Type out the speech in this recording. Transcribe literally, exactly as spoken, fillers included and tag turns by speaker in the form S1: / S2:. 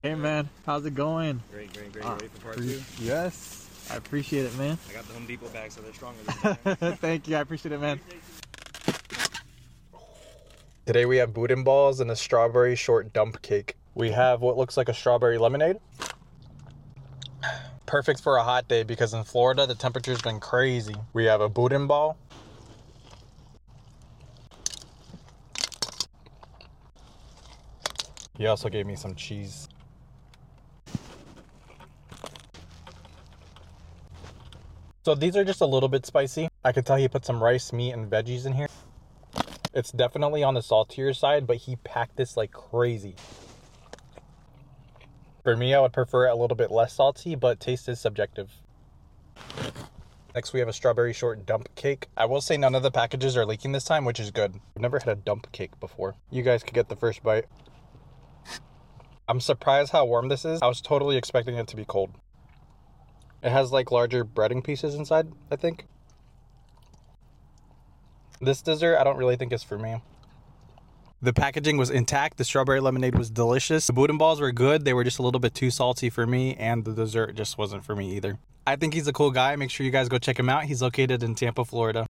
S1: Hey man, how's it going?
S2: Great, great, great.
S1: Uh,
S2: Ready for part two?
S1: Yes, I appreciate it, man.
S2: I got the Home Depot bag, so they're stronger this time.
S1: Thank you, I appreciate it, man.
S3: Today we have Boudin balls and a strawberry short dump cake. We have what looks like a strawberry lemonade. Perfect for a hot day because in Florida the temperature's been crazy. We have a Boudin ball. He also gave me some cheese. So these are just a little bit spicy. I could tell he put some rice, meat, and veggies in here. It's definitely on the saltier side, but he packed this like crazy. For me, I would prefer it a little bit less salty, but taste is subjective. Next, we have a strawberry short dump cake. I will say none of the packages are leaking this time, which is good. I've never had a dump cake before. You guys could get the first bite. I'm surprised how warm this is. I was totally expecting it to be cold. It has like larger breading pieces inside, I think. This dessert, I don't really think is for me. The packaging was intact. The strawberry lemonade was delicious. The Boudin balls were good. They were just a little bit too salty for me, and the dessert just wasn't for me either. I think he's a cool guy. Make sure you guys go check him out. He's located in Tampa, Florida.